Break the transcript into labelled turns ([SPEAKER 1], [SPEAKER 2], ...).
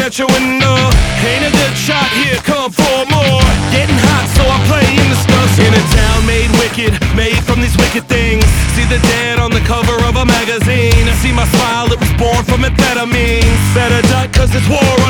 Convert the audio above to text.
[SPEAKER 1] at your window. Ain't a good shot here, come for more. Getting hot, so I play in the stuff. In a town made wicked, made from these wicked things. See the dead on the cover of a magazine. See my smile, it was born from amphetamines. Better duck, cause it's war